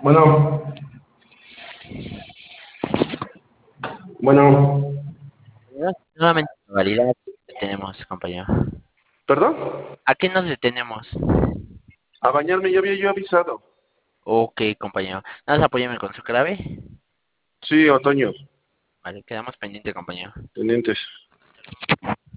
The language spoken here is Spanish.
Bueno, bueno, Nuevamente, modalidad tenemos, compañero. ¿perdón? ¿A qué nos detenemos? A bañarme, ya había yo avisado. Ok, compañero. Nada más apóyame con su clave. Sí, otoño, Vale, quedamos pendiente, compañero. pendientes.